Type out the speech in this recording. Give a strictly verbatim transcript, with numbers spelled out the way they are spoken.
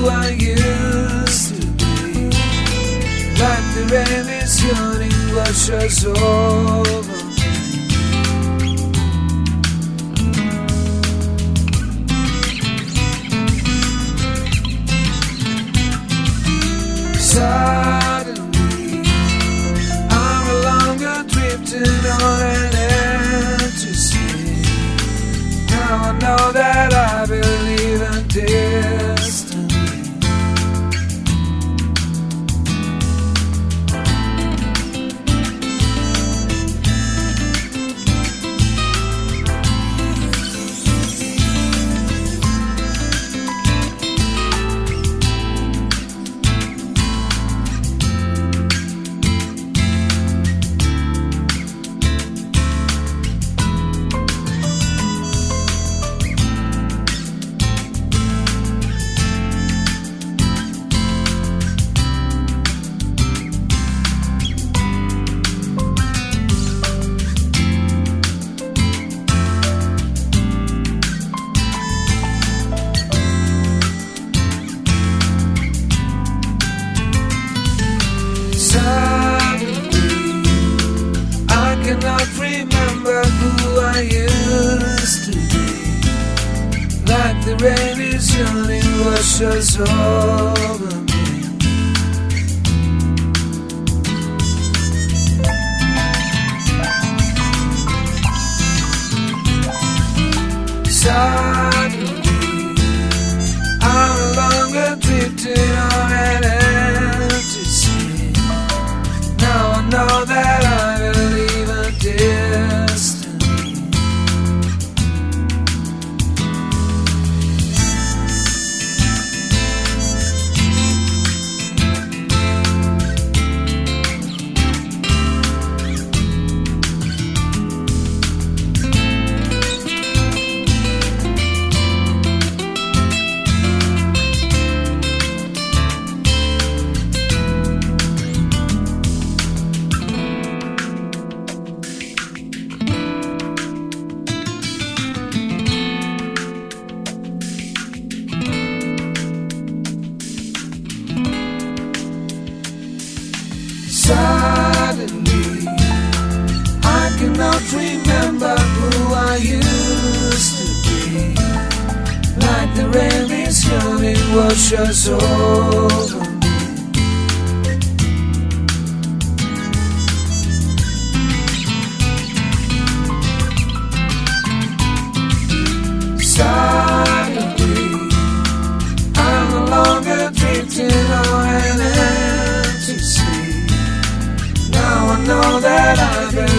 who I used to be. Like the rain is yawning, washes over me. Suddenly, I'm no longer drifting on an empty sea. Now I know that I believe in destiny. I cannot remember who I used to be. Like the rain is yawning, washes over me. Suddenly, I'm no longer drifting on an empty sea. Now I know that I believe in destiny. Suddenly, I cannot remember who I used to be. Like the rain is yawning, washes over me. Suddenly, I'm no longer drifting on an empty sea. Now I know that I've been